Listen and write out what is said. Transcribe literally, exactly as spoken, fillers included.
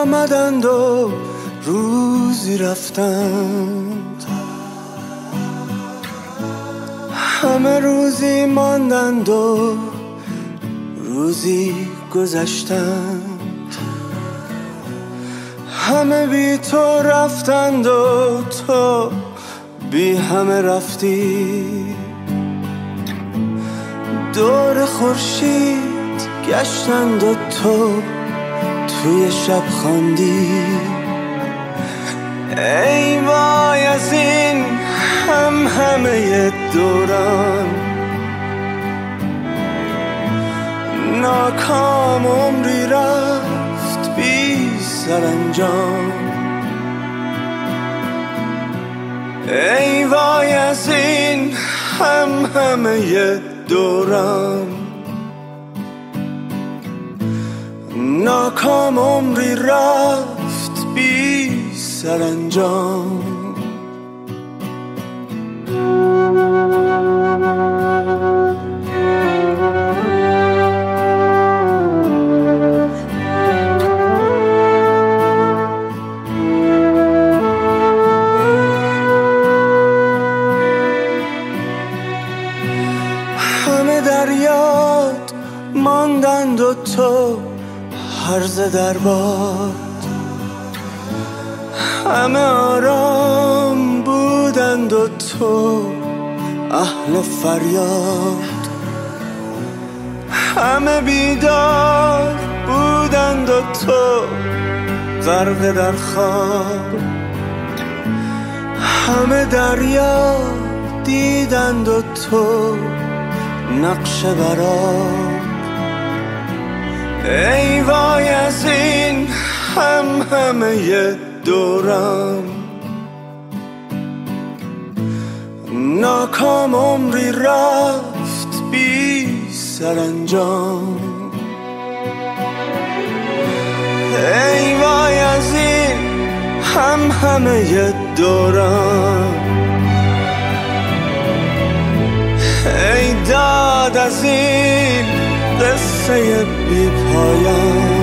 آمدند و روزی رفتند، همه روزی ماندند و روزی گذشتند، همه بی تو رفتند و تو بی همه رفتی، دور خورشید گشتند و تو توی شب خواندی. ای وای از این هم همه دوران، ناکام عمری رفت بی سرانجام. ای وای از این هم همه دوران، ناکام عمری رفت بی سرانجام. همه در یاد ماندند و تو هرزه در باد، همه آرام بودند و تو اهل فریاد، همه بیدار بودند و تو غرق در خواب، همه دریا دیدند و تو نقش برآب. ای وای از این هم همه دوران، ناکام عمری رفت بی سرانجام. ای وای از این هم همه دوران، ای داد از این قصه بی پایان.